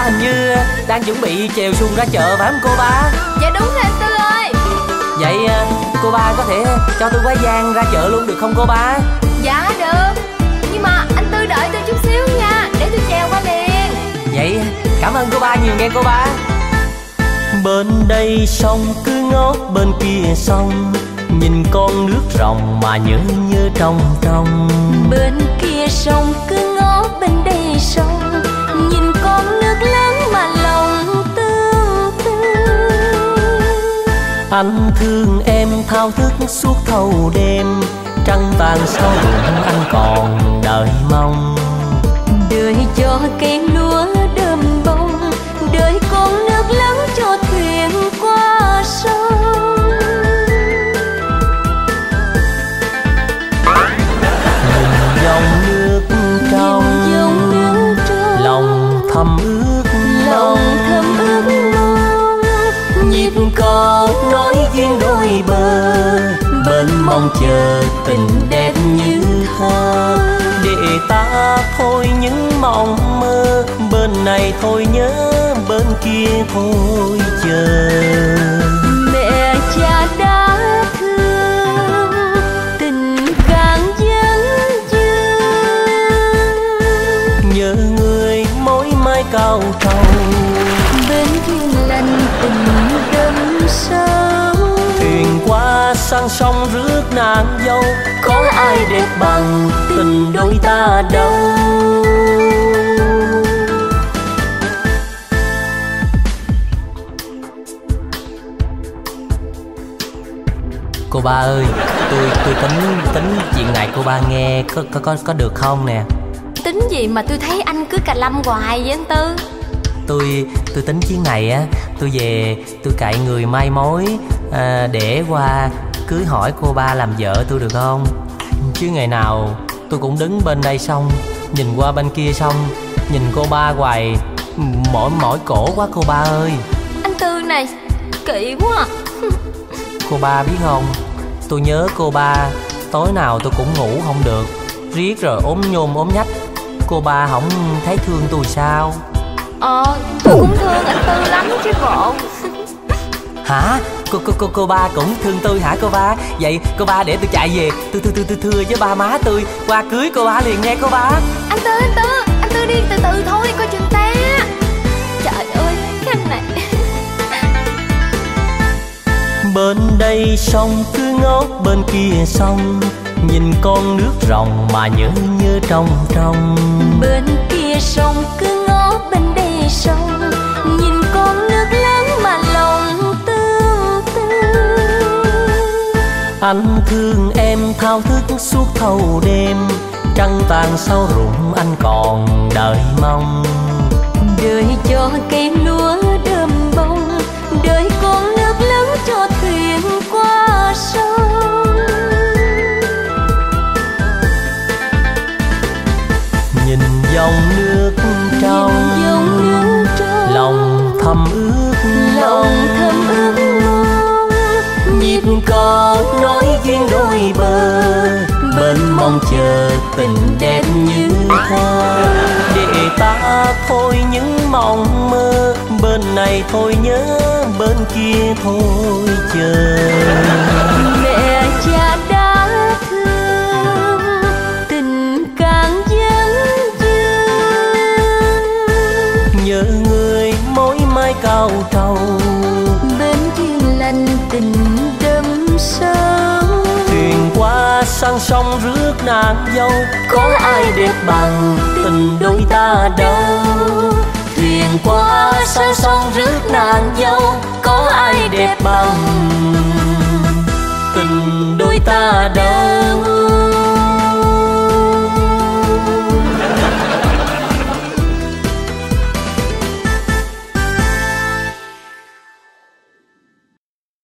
hình như đang chuẩn bị chèo xuồng ra chợ phải không cô ba? Dạ đúng rồi anh Tư ơi. Vậy cô ba có thể cho tôi quá giang ra chợ luôn được không cô ba? Dạ được. Nhưng mà anh Tư đợi tôi chút xíu nha, để tôi chèo qua liền. Vậy cảm ơn cô ba nhiều nghe cô ba. Bên đây sông cứ ngót bên kia sông, nhìn con nước ròng mà nhớ nhớ trong trong. Bên kia sông cứ ngó bên đây sông, nhìn con nước lớn mà lòng tương tư. Anh thương em thao thức suốt thâu đêm, trăng tàn sau ruộng anh còn đợi mong. Đợi cho cây lúa đơm bông, đợi con nước lớn cho thuyền qua sông. Dòng nước trong, lòng thầm ước mong. Nhịp cầu nối duyên đôi bờ, bên mong chờ tình đẹp như thơ. Để ta thôi những mộng mơ, bên này thôi nhớ, bên kia thôi chờ. Mẹ cha đã thương, tình càng dâng dâng. Nhớ người mối mai cao trầu, Bên duyên lành tình đâm sâu. thuyền qua sang sông rước nàng dâu, có ai đẹp bằng tình đôi ta đâu. Cô ba ơi, tôi tính chuyện này cô ba nghe có được không nè? Tính gì mà tôi thấy anh cứ cà lâm hoài vậy anh Tư? Tôi tính chuyến này á, tôi về tôi cậy người mai mối để qua cưới hỏi cô ba làm vợ tôi được không? Chứ ngày nào tôi cũng đứng bên đây xong, nhìn qua bên kia xong, nhìn cô ba hoài, mỏi cổ quá cô ba ơi. Anh Tư này, kỵ quá à. Cô ba biết không, tôi nhớ cô ba, tối nào tôi cũng ngủ không được, riết rồi ốm nhôm ốm nhách. Cô ba không thấy thương tôi sao? Tôi cũng thương anh Tư lắm chứ bộ. Hả? Cô ba cũng thương tôi hả cô ba? Vậy cô ba để tôi chạy về, tôi thưa với ba má tôi qua cưới cô ba liền nghe cô ba. Anh Tư đi từ từ thôi, coi chừng té. Trời ơi, cái anh này. Bên đây sông cứ ngót bên kia sông, nhìn con nước ròng mà nhớ nhớ trong trong. Bên kia sông cứ ngó bên đây sông, nhìn con nước lớn mà lòng tương tư. Anh thương em thao thức suốt thâu đêm, trăng tàn sau ruộng anh còn đợi mong. Đợi cho cây lúa đơm bông, đợi con nước lớn cho thuyền qua sông. Nhìn dòng nước trong, lòng thầm ước mong. Nhịp cầu nối duyên đôi bờ, bên mong chờ tình đẹp như thơ. Để ta thôi những mộng mơ, bên này thôi nhớ, bên kia thôi chờ. Mẹ cha đã thương, tình càng dâng dâng. Nhớ người mối mai cao trầu, Bên duyên lành tình đâm sâu. thuyền qua sang sông rước nàng dâu, có ai đẹp bằng tình đôi ta đâu. Thuyền qua sang sông rước nàng dâu, có ai đẹp bằng tình đôi ta đâu.